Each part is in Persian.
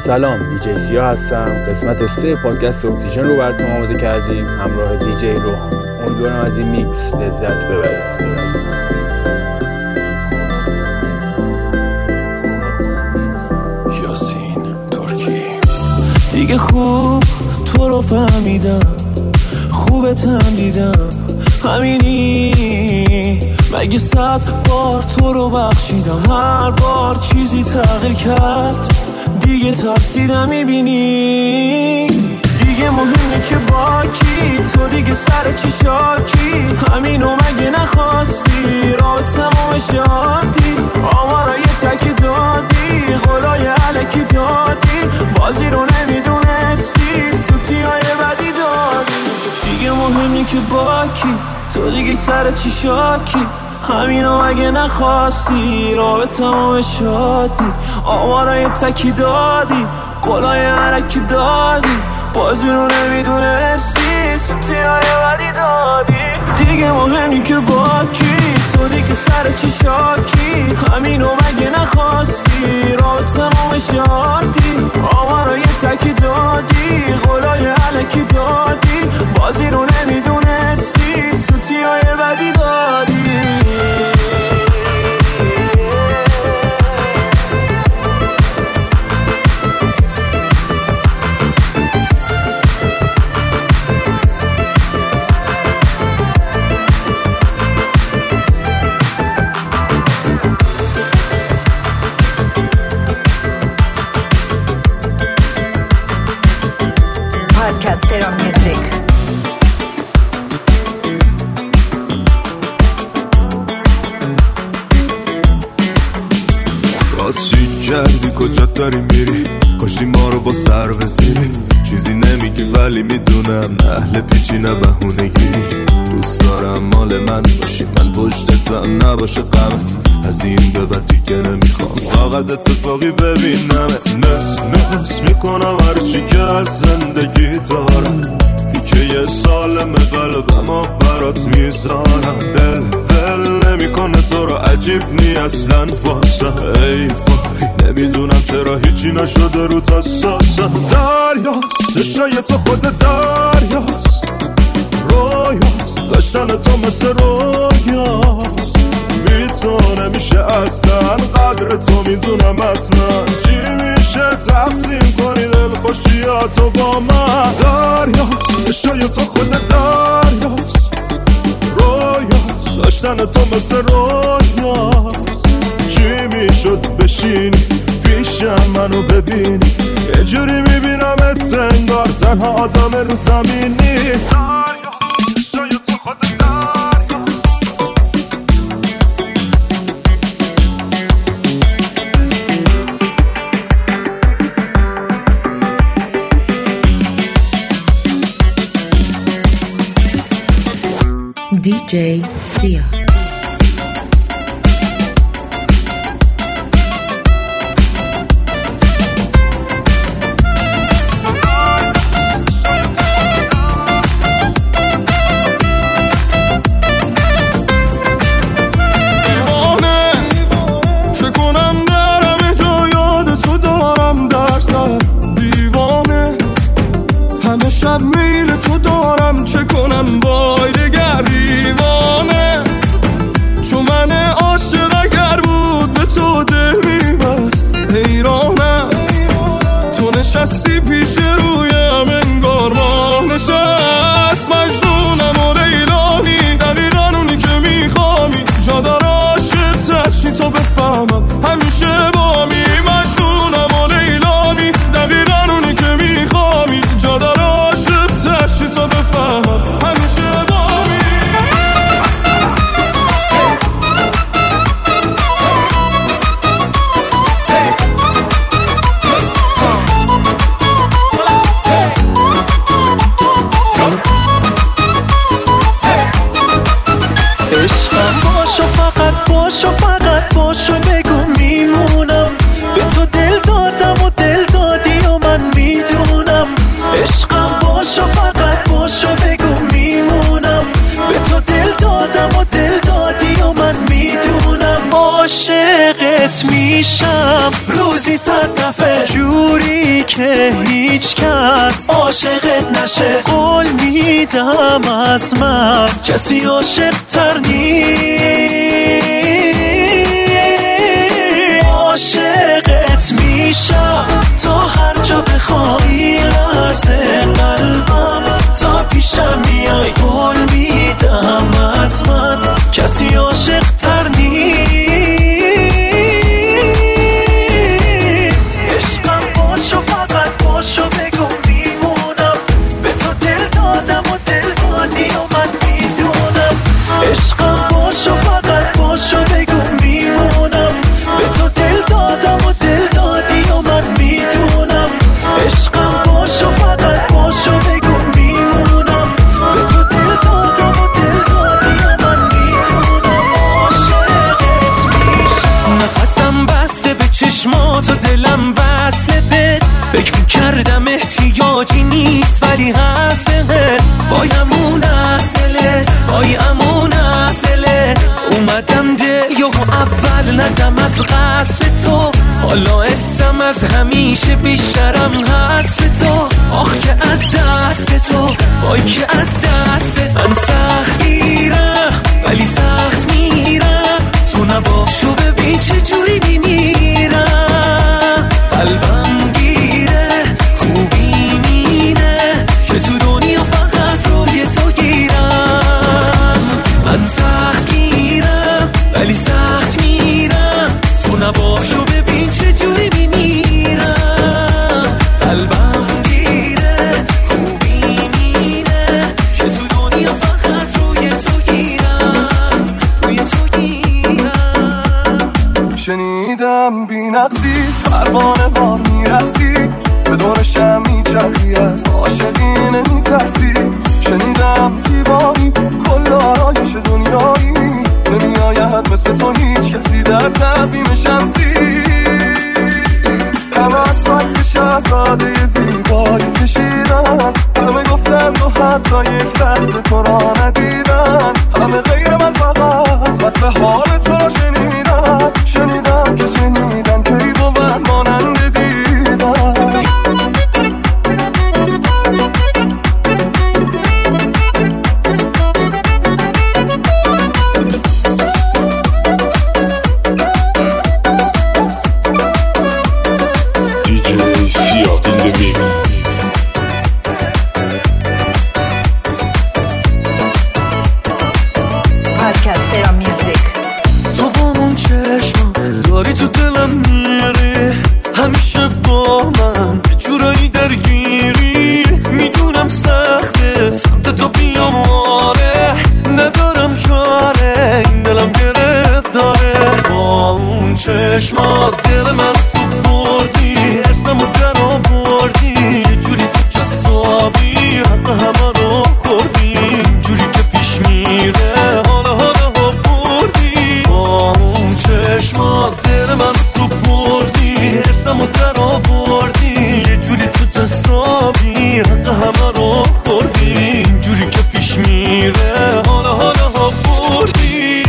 سلام، دیجی سیا هستم. قسمت 3 پادکست اکسیژن رو براتون آماده کردیم همراه دیجی روحان. امیدوارم از این میکس لذت ببرید. دیگه خوب تو رو فهمیدم، خوبتم دیدم، همینی. مگه 100 بار تو رو بخشیدم، هر بار چیزی تغییر کرد، دیگه ترسیدم. میبینی دیگه مهمه که با کی، تو دیگه سر چی شاکی، همینو مگه نخواستی، راه تمام شادی، آمارای تکی دادی، قولای علکی دادی، بازی رو نمیدونستی، سوتیای بدی دادی. دیگه مهمه که با کی، تو دیگه سر چی شاکی، همینو مگه نخواستی، راه تمام شادی، آمارای تکی دادی، قولای علکی دادی، بازی رو نمیدونستی، سوتیای بدی دادی. دیگه مهمی که با کی، تو دیگه سر چی شاکی، همینو مگه نخواستی، راه تمام شادی، آمارای تکی دادی، قولای علکی دادی، بازی رو نمیدونستی، سوتیای بدی دادی. Podcaster Music. باز چی کردی، کجا داری میری، کشتی ما رو با سر بزیری، چیزی نمیگی ولی میدونم اهل پیچی نه بهونه گیری. دوست دارم مال من باشی، من پشتتم نباشه غمت، از این به بعد دیگه نمیخوام فقط اتفاقی ببینمت. نس میکنم هرچی که از زندگی دارم، که یه سالم قلبم برات میذارم. دل نمیکنه تو رو، عجیب نی اصلا واسه. ای وای نمیدونم چرا هیچی نشده رو تساسم. دریاست چشای تو خود دریاست، رویاست داشتن تو مثل رویاست، بی تو نمیشه اصلا قدر تو میدونم حتما. چی میشه تقسیم کنی دل خوشیاتو با من. دریاست چشای تو خود دریاست، رویاست داشتن تو مثل رویاست. چی میشد بشینی پیشم منو ببینی، یه جوری میبینمت انگار تنها آدم رو زمینی. دریاست چشای تو خود دریاست. DJ Sia. شب میل تو دارم، چه کنم وای دگر دیوانه، چون من عاشق اگر بود به تو دل میبست. حیرانم تو نشستی پیش رویم انگار ما نشست. مجنونم و لیلانی، دقیقا اونی که میخوامی، جا داره عاشق ترشی تا بفهمم همیشه با می. مجنونم و لیلانی، دقیقا اونی که میخوامی، جا داره عاشق ترشی تا بفهمم همیشه با می. عشقم باشو، فقط باشو، فقط باشو، بگو عاشقت میشم روزی 100 دفعه، جوری که هیچ کس عاشقت نشه. قول میدم از من کسی عاشق تر نیست. عاشقت میشم تا هر جا بخوای، لرزه قلبم تا پیشم میای. قول میدم از من کسی عاشق تر نیست. عشقم باشو، فقط باشو، بگو میمونم. به تو دل دادم و دل دادی و من میدونم. عشقم باشو، فقط باشو، بگو میمونم. به تو دل دادم و دل دادی و من میدونم. عشقم باشو، فقط باشو، بگو میمونم. به تو دل دادم و دل دادی و من میدونم. عاشقت میشم. نفسم بسته به چشمات و دلم بسته بهت. فکر میکردم احتیاجی نیست ولی هست بهت. وای امون از دلت، وای امون از دلت. اومدم دل یا اول ندم از قصد تو. حالا اسم از همیشه بیشترم هست به تو. آخ که از دست تو، وای که از دست من سخت گیرم ولی سخت میرم. تو نباشو ببین چه جوری میمیرم. قلبم گیره خوبی مینه که تو دنیا فقط روی تو گیرم. من سخت گیرم ولی سخت میرم. تو نباشو ببین چه جوری میمیرم. قلبم گیره خوبی مینه که تو دنیا فقط روی تو گیرم، روی تو گیرم. شنیدم بی نقصی پروانه بار میرسی، به دور شم میچرخی از عاشقی نمیترسی. شنیدم زیبایی کل آرایش دنیایی، نمیآید مثل تو هیچ کسی در تقویم شمسی. همه از عکس شهزاده زیبایی کشیدن، همه گفتن تو حتی یک لحظه تو را ندیدن. همه غیر من فقط وصف حال تو را شنیدن. شنیدم که شنیدم که ای بود مانند دیدن. داری تو دلم میری، همیشه با من یه جورایی درگیری. میدونم سخته سمت تو بیام، آره ندارم چاره، این دلم گرفت داره. با اون چشمات دل من تو بردی، ارسم و در آوردی. یه جوری تو جسابی حق همه رو خوردی. جوری که پیش میره حالا بردی. با اون چشمات دل من تو بردی، ارسم و در آوردی. یه جوری تو جسابی حق همه رو خوردی. جوری که پیش میره حالا بردی.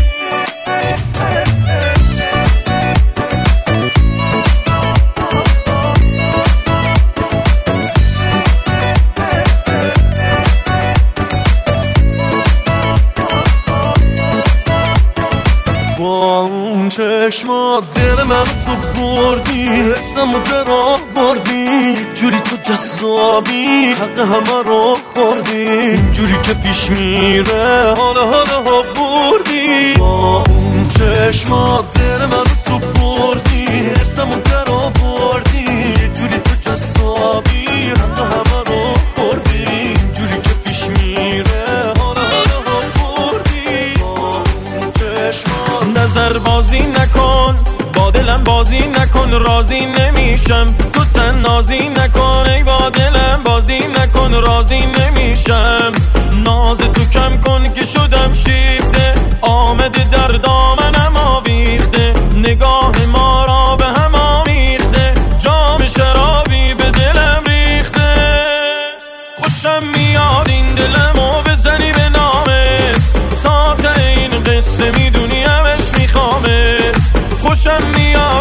با اون چشمات دل من تو بردی، حسم و در آوردی. جوری تو جذابی حق همه رو خوردی. جوری که پیش میره حالا بردی. با اون چشمات دل من تو بردی، حسم و در آوردی. جوری تو جذابی حق همه رو خوردی. جوری که پیش میره حالا بردی. با اون چشمات نظر بازی نکن، با دلم بازی نکن. راضی نمیشم تو تنازی نکن. ای با دلم بازی نکن، راضی نمیشم. ناز تو کم کن که شدم شیفته، آمده در دامنم آویخته. نگاه ما را به هم آمیخته، جام شرابی به دلم ریخته. خوشم میاد این دلمو بزنی به نامت، تا تا این قصه میدونی همش میخوامت. خوشم میاد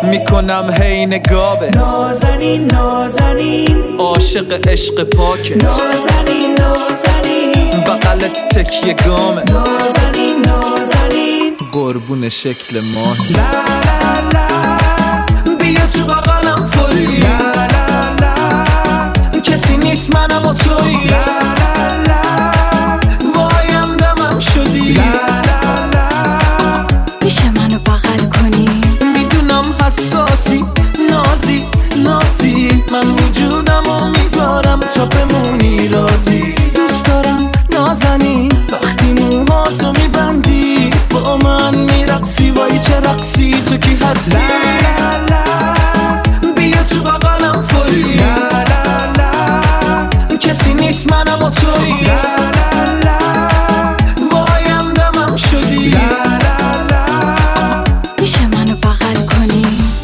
میکنم هی نگابت نازنین نازنین عاشق عشق پاکت نازنین نازنین بغلت تکیه گامه نازنین نازنین قربون شکل ماه لا لا لا بیا تو بغلم فوری لا لا لا کسی نیست منم و تویی لا لا لا وایم دمم شدی لا لا لا میشه منو بغل کنی میدونم حساسی نازی نازی من وجودمو میذارم تا بمونی رازی دوست دارم نازنین وقتی موهاتو میبندی با من میرقصی وای چه رقصی تو کی هستی لا لا لا بیا تو بغلم فوری لا لا لا کسی نیست منم و تویی لا لا لا وایم دمم شدی لا لا لا میشه منو بغل کنی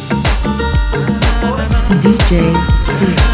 DJ Sia.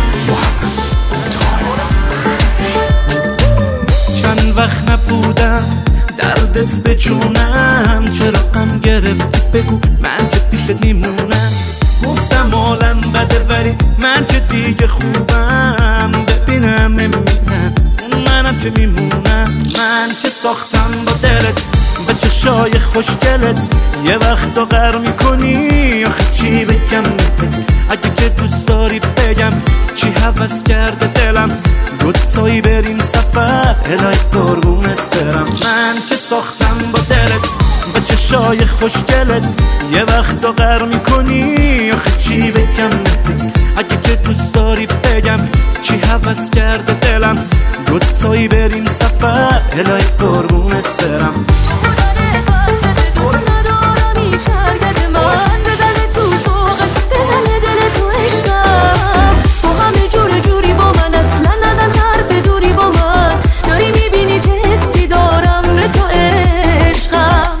چند وقت نبودم دردت به جونم چرا غم گرفتی بگو من چه پیشت میمونم گفتم حالم بده ولی من چه دیگه خوبم ببینم نمیرم منم چه میمونم من چه ساختم با دلت به چشای خوشگلت یه وقتا غر میکنی آخه چی بگم بهت اگه که دوست داری بگم چی هوس کرده دلم دوتایی بریم سفر الهی قربونت برم من چه ساختم با دلت به چشای خوشگلت یه وقتا غر میکنی آخه چی بگم بهت اگه که دوست داری بگم چی هوس کرده دلم دوتایی بریم سفر الهی قربونت برم دوست ندارم این شرگت من بزنه تو سوقت بزنه دل تو عشقم با همه جور جوری با من اصلا نزن حرف دوری با من داری میبینی چه حسی دارم به تو عشقم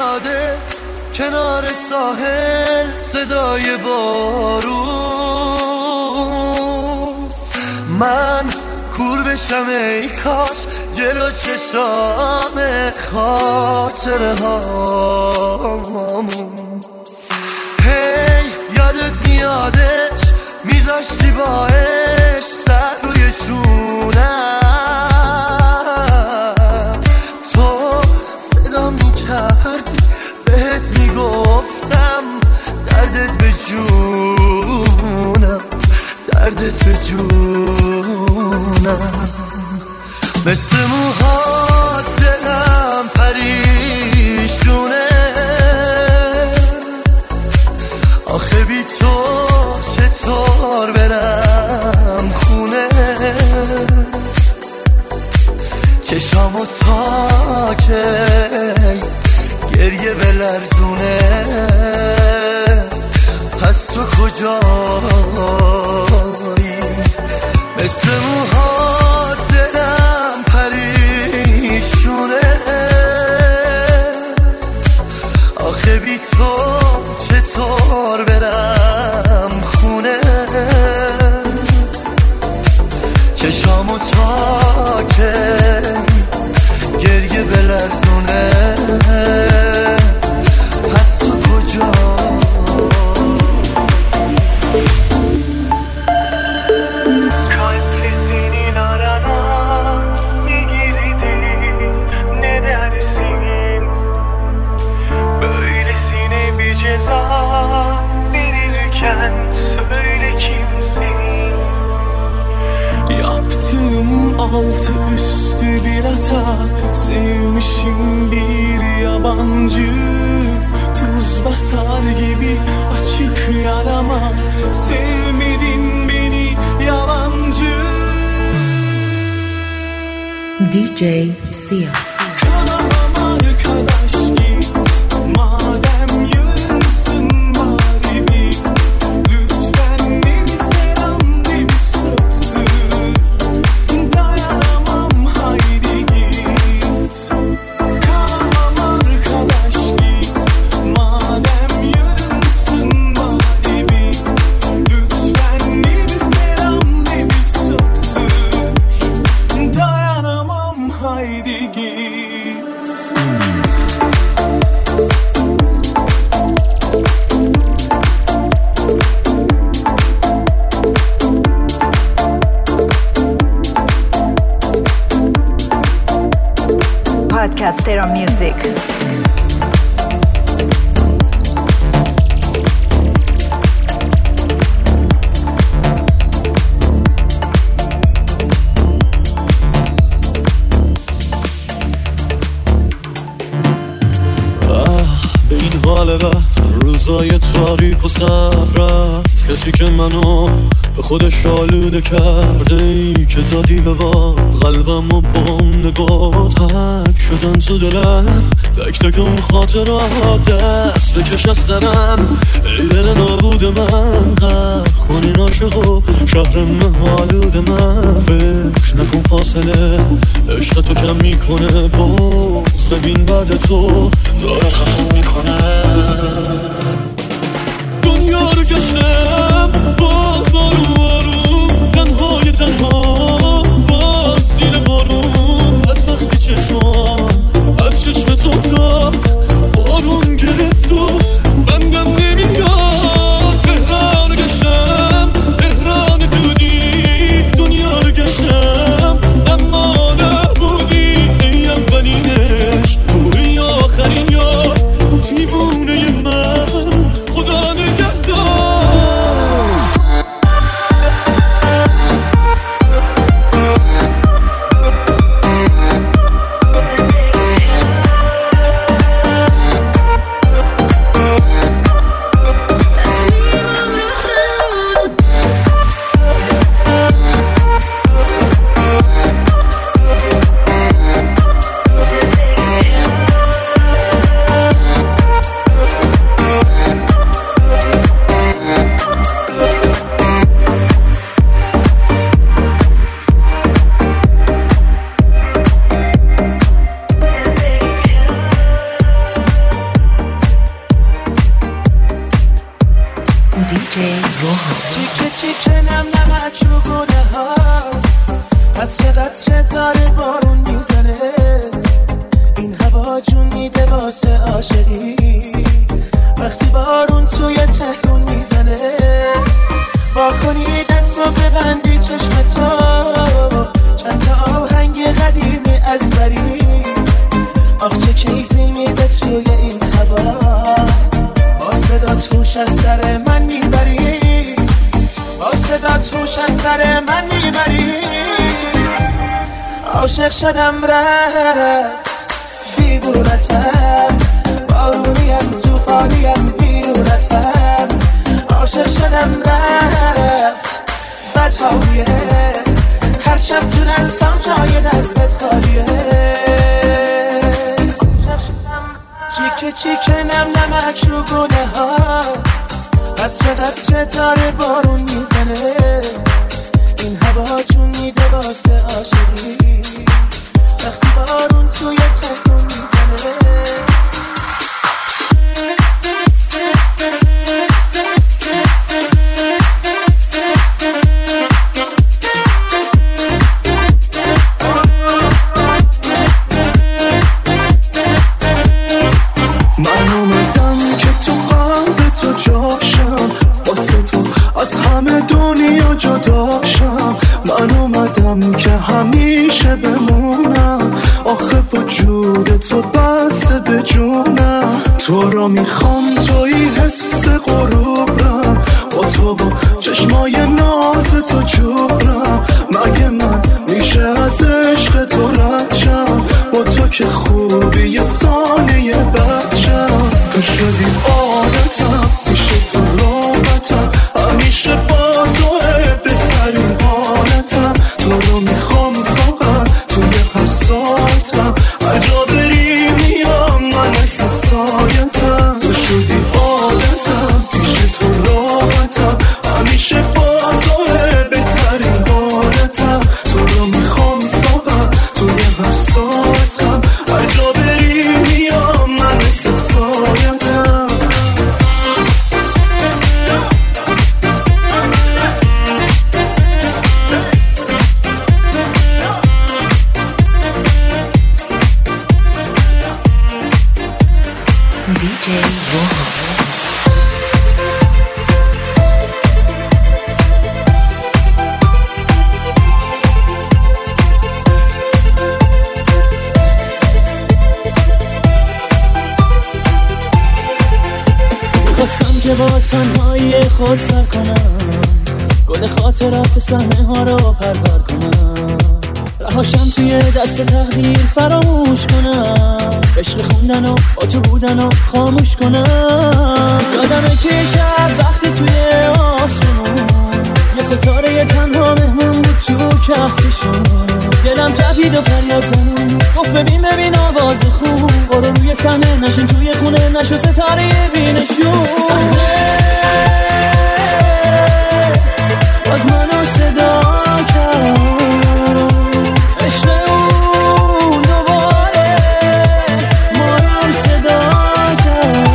میاده کنار ساحل صدای بارون، من کور بشم ای کاش جلو چشام خاطره هامون. هی یادت میادش میذاشتی با عشق سر روی شونم، تو صدا میکردی بهت میگفتم دردت به جونم، دردت به جونم. مثل موهات دلم پریشونه، آخه بی تو چطور برم خونه، چشامو تا که گریه بلرزونه، پس تو کجایی؟ مثل موهات دلم پریشونه، آخه بی تو چطور برم خونه، چشامو تا که گریه بلرزونه، پس تو کجا؟ Altı üstü bir hata, sevmişim bir yabancı, tuz basar gibi açık yarama, sevmedin beni yalancı. DJ Sia. Kalamam arkadaş git, madem yarınsın bari bir, lütfen bir selam de bir satır. Podcastero Music. به این حال بد روزای تاریک و سر رفت، کسی که منو به خودش آلوده کرده، ای که دادی به باد قلبم و با اون نگات حک شدن تو دلم، تک تک اون خاطرات دست بکش از سرم، ای دل نابود من غرق کن این عاشق و شهر مهالود من، فکر نکن فاصله عشق تو کم میکنه، باز نبین بعد تو داره خفه میکنه. دنیا رو گشتم باز آروم آروم، تنهای تنها باز زیر بارون، از وقتی چشمام از چشمت افتاد بارون گرفت و بندم نمیاد. تهران گشتم تهران دودی، دنیا رو گشتم اما نبودی، ای اولینش توی آخرین یار دیوونه من، خدا نگهدار. ستاره بارون میزنه، این هوا جون میده واسه عاشقی. وقتی بارون توی تهرون میزنه، با کنی دست و ببندی چشمتو، چند تا آهنگ قدیمی از بری. آخ چه کیفی میده توی این هوا، با صدات هوش از سر من میبری، با صدات هوش از سر من میبری. عاشق شدم رفت بیدونتم، بارونیم توفانیم بیرونتم. عاشق شدم رفت بدحالیه، هر شب تو دستم جای دستت خالیه. چیکه چیکه نم نمک رو گونه ها، قطره قطره داره بارون میزنه، این هوا چون میده واسه عاشقی. وقتی بارون توی تهرون میزنه. من اومدم که تو قلب تو جاشم، واسه تو از همه دنیا جداشم. من اومدم که همیشه بمونم، آخه وجود تو بسته به جونم. تو را میخوام توی حس غروبم، با تو و چشمای ناز تو جورم. مگه من میشه از عشق تو رد شم، با تو که خوبی یه ثانیه بد شم. تو شدی عادتم، میشه تو رابطم، همیشه با توه بهترین حالتم. تو رو میخوام فقط توی هر ساعتم، هر جا بری میام من مثل سایتم. تو شدی عادتم، میشه تو رابطم، همیشه با توه بهترین حالتم. تو رو میخوام فقط توی هر ساعتم، هر جا بری میام من مثل سایتم. DJ Rohan. میخواستم که با تنهایی خود سر کنم، گل خاطرات صحنه ها رو پرپر کنم. رهاشم توی دست تقدیر فراموش کنم، عشق خوندن و با تو بودن و خاموش کنم. یادمه که شب وقتی توی آسمون یه ستاره تنها مهمون بود تو کهکشون. دلم تپید و فریاد زنون، گفت ببین آواز خون. برو روی صحنه نشین توی خونه، نشو ستاره بینشون. صحنه باز منو صدا کرد، عشق اون دوباره ما رو صدا کرد.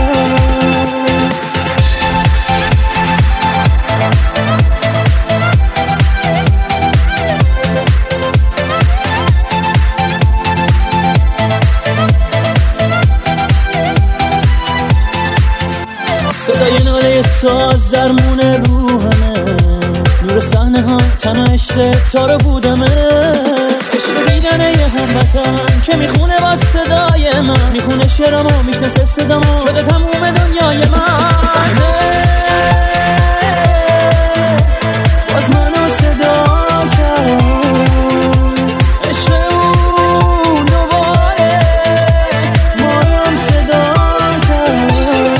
صدای ناله ساز درمون روحمه، نور صحنه ها تنها عشق تارو بودمه. عشق دیدن یه هموطن که میخونه با صدای من، میخونه شعرامو میشناسه صدامو، شده تموم دنیای من. صحنه باز منو صدا کرد، عشق اون دوباره ما رو صدا کرد.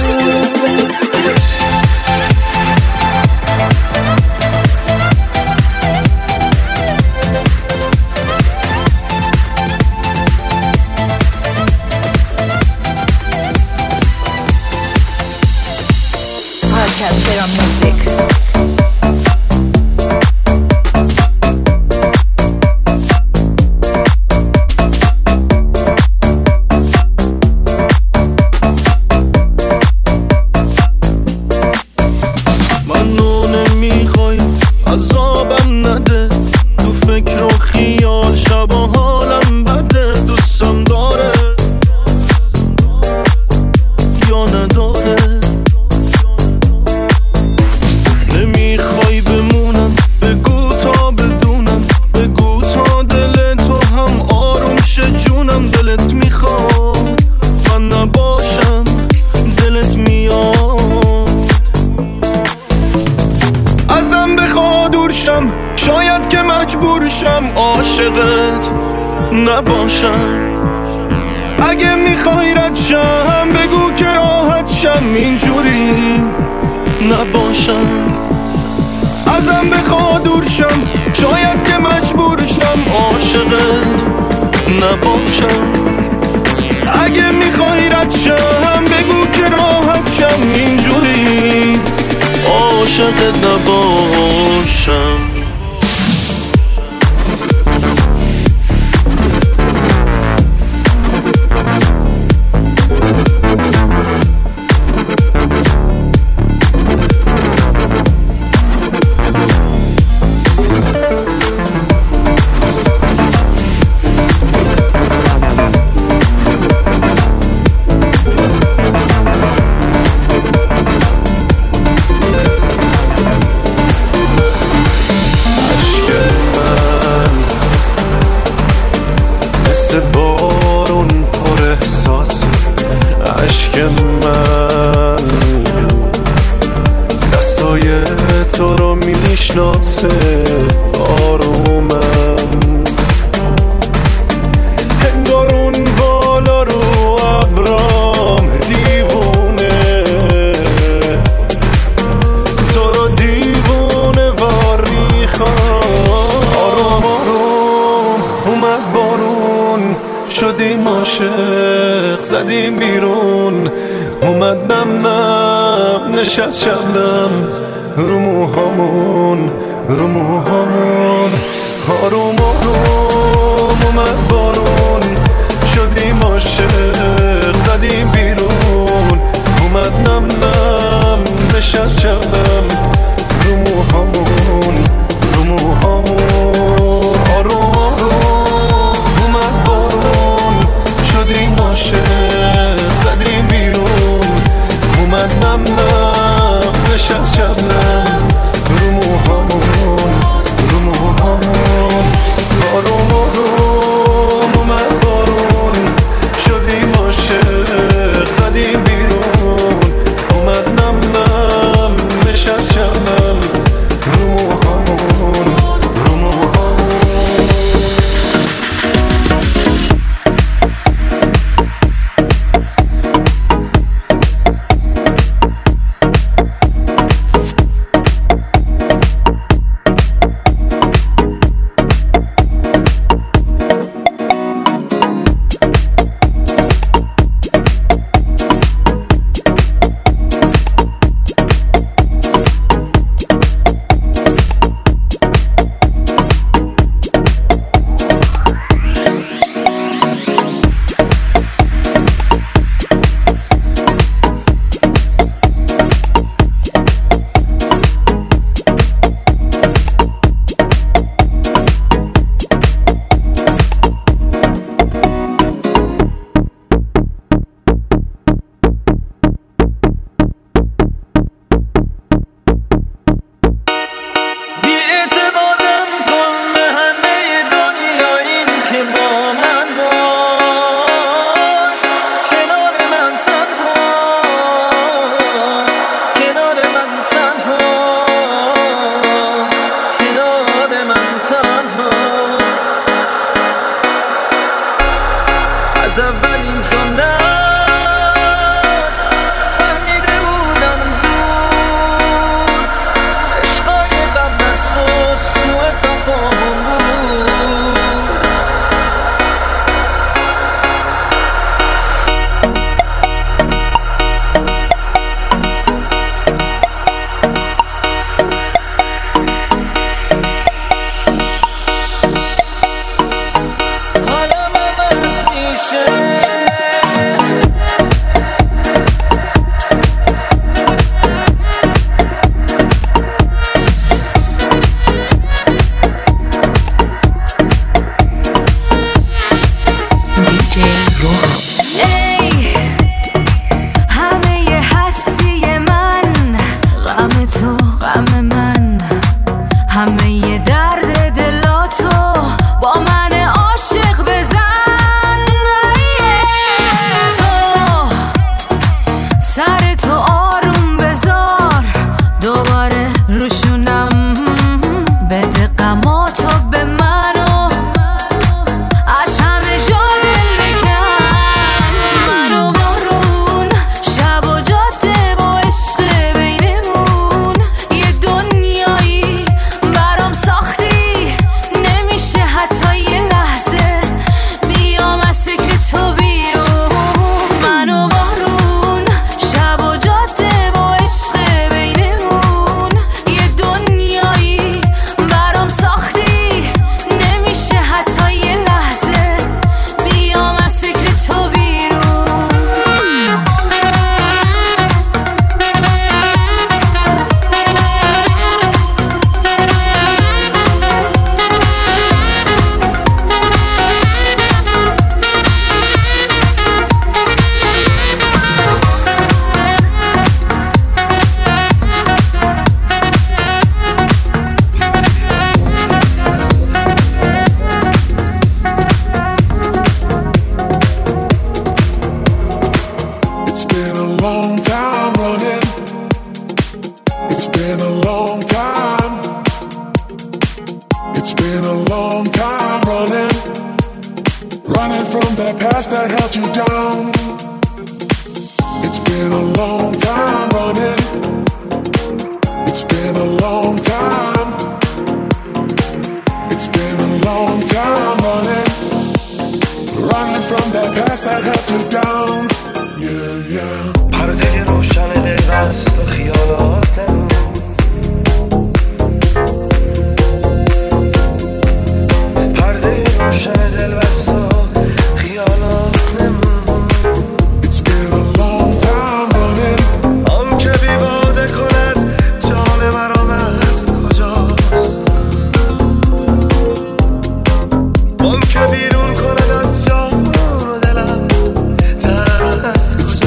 Podcast Terra Music. منو نمیخوای عذابم نده، تو فکر و خیال شب عاشقت نباشم. اگه میخوای رد شم بگو که راحت شم، اینجوری نباشم. ازم بخوا دور شم، شاید که مجبور شم عاشقت نباشم. اگه میخوای رد شم بگو که راحت شم، اینجوری عاشقت نباشم. بارون پر احساس عشق من، دستای تو رو میشناسه آرومم. انگار اون بالا رو ابرام دیوونه، تو رو دیوونه واری خواه. آروم آروم اومد بارون، شدیم عاشق زدیم بیرون. اومد نم نم نشست شبنم رو موهامون، رو موهامون. آروم آروم اومد بارون، شدیم عاشق زدیم بیرون. اومد نم نم نشست شبنم رو موهامون، رو موهامون. آروم آروم اومد بارون، شدیم عاشق زدیم بیرون. اومد نم نم نشست شبنم رو موهامون، رو موهامون. آروم آروم اومد بارون، شدیم عاشق زدیم بیرون. اومد نم نم نشست شبنم رو موهامون، رو موهامون. همه درد دلاتو با من عاشق بزن. Running from that past that held you down. It's been a long time running. It's been a long time. It's been a long time running. Running from that past that held you down. Yeah, yeah. پرده روشن دل بست و خیالات نمون. پرده روشن دل بست و خیالات نمون. It's been a long time running. آن که بیواده کند جان مرا مست کجاست؟ آن که بیرون کند از جان و دلم دست کجاست؟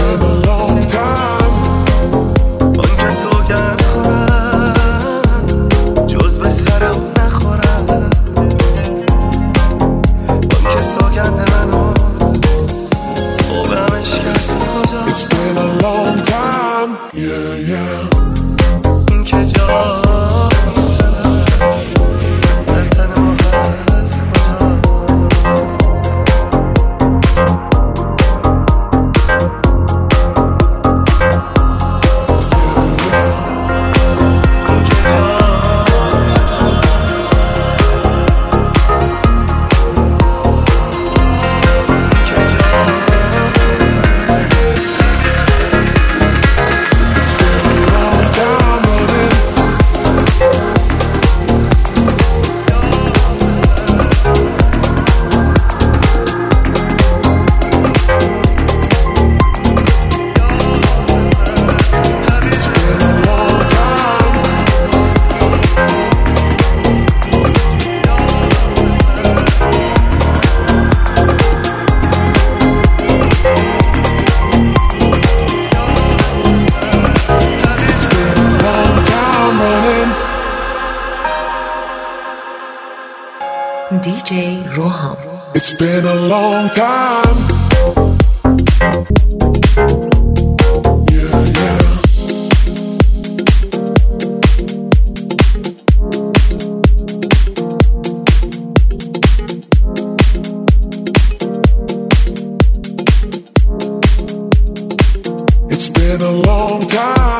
آن که سوگند خورم جز به سر او نخورم. آن که سوگند منو تو به هم اشکست کجاست؟ It's been a long time. Yeah, yeah. این که جای تنم در تن ما هست کجاست؟ DJ Roham. It's been a long time. Yeah, yeah. It's been a long time.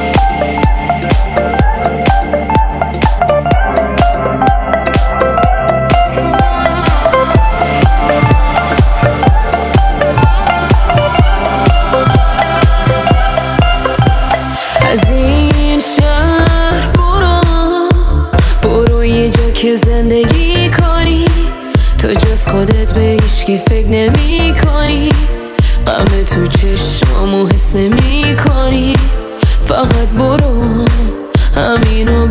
که زندگی کنی تو جز خودت به هیچکی فکر نمی کنی. غم تو چشمامو حس نمی کنی. فقط برو همینو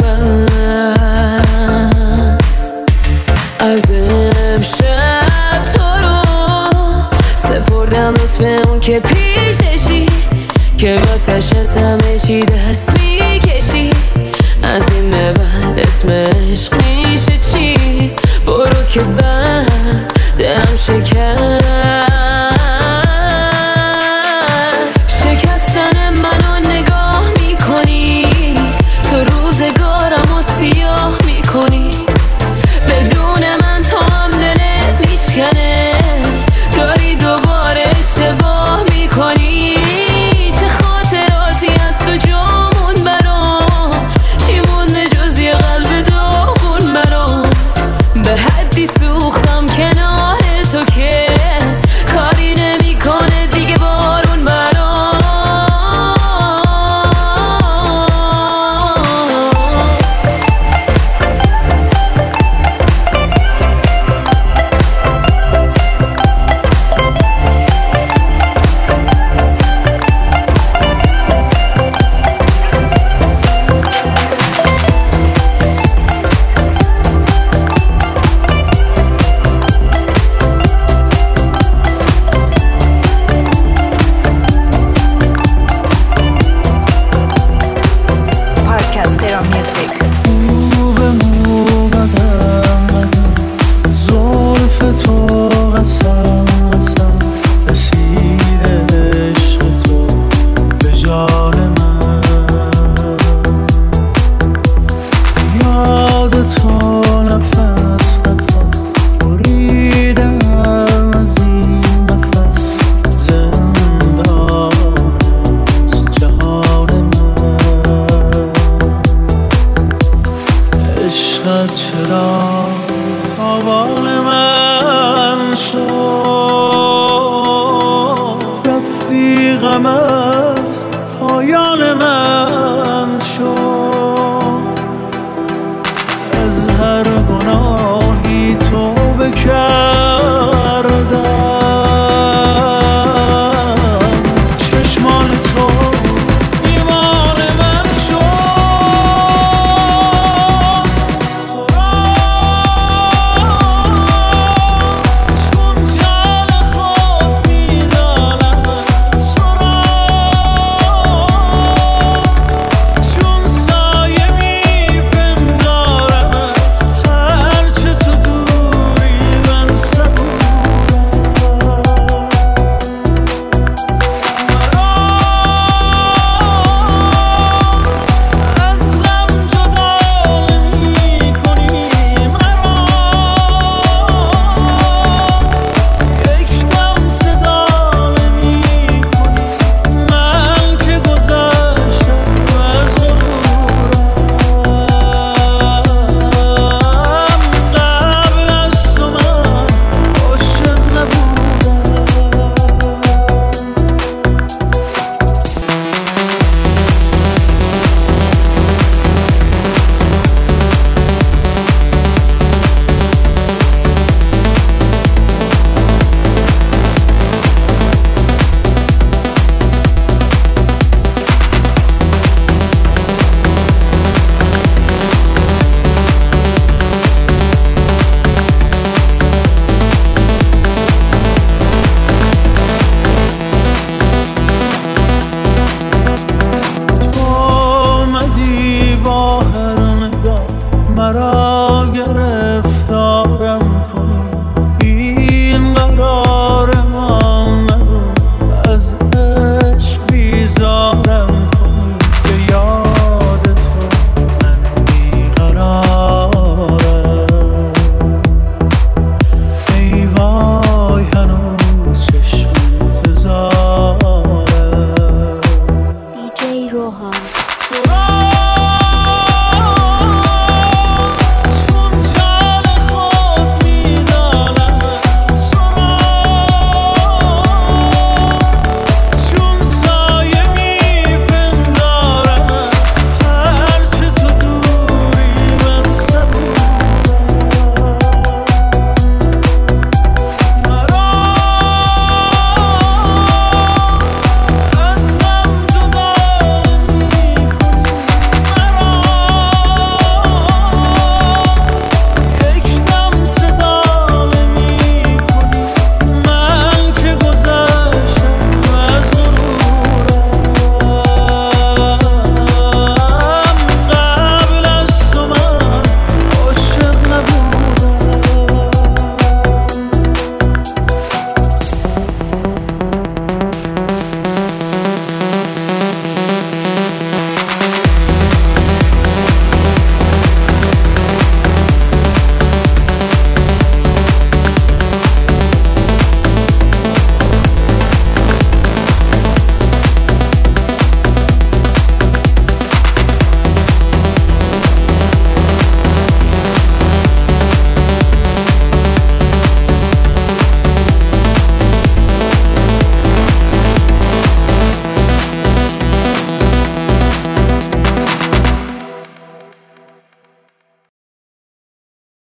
بس. از امشب تو رو سپردمت به اون که پیششی که واسش از همه چی دست میکشی. از این به بعد اسم عشق میشه چی؟ برو که بعد دلم شکست.